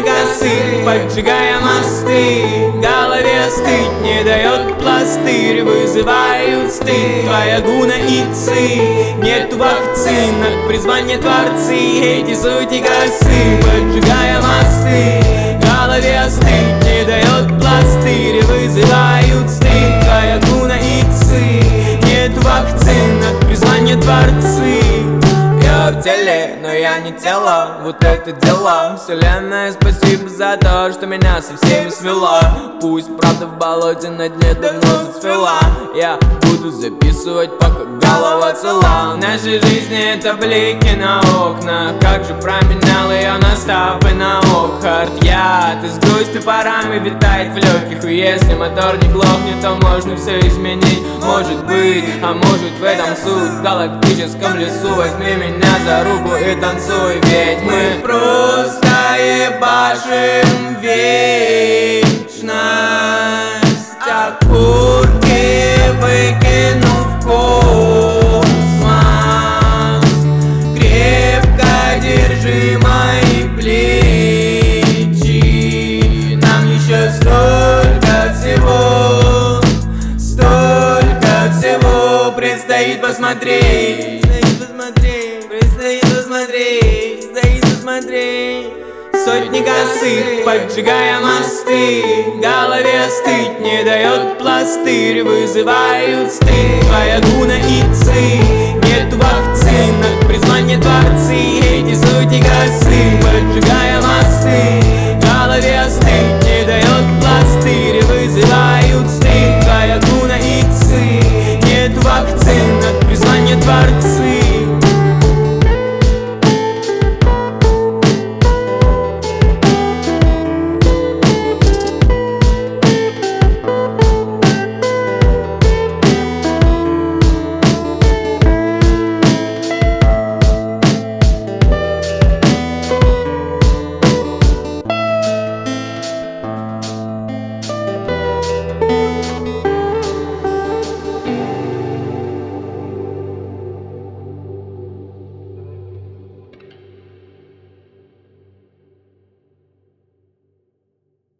Сотни косых, поджигая мосты, в голове стыд не дает пластырь, вызывают стыд твоя гуна и ци. Нету вакцин, от призвания творцы, эти сотни косых, поджигая мосты, в голове стыд не дает пластырь, вызывают стыд твоя гуна и ци. Нету вакцин, от призвания творцы. Я в теле, но я не тело, вот это дело. Вселенная, спасибо за то, что меня со всеми свела. Пусть правда в болоте на дне давно зацвела. Я буду записывать, пока голова цела. В нашей жизни это блики на окна, как же променял ее на стопы на Окхард. Яд из грусти парами витает в легких, и если мотор не глохнет, то можно все изменить. Может быть, а может в этом суть. В галактическом лесу возьми меня за руку и танцуй, ведь мы просто ебашим вечность. Окурки выкину в космос. Крепко держи мои плечи. Нам еще столько всего предстоит посмотреть. Предстоит посмотреть. Сотни косых, поджигая мосты, в голове стыд не дает пластырь, вызывают стыд твоя гуна и ци. Нету вакцин, от призвания творцы, эти сотни косых, поджигая мосты, в голове стыд не дает пластырь, вызывают стыд твоя гуна и ци. Нету вакцин, от призвания творцы.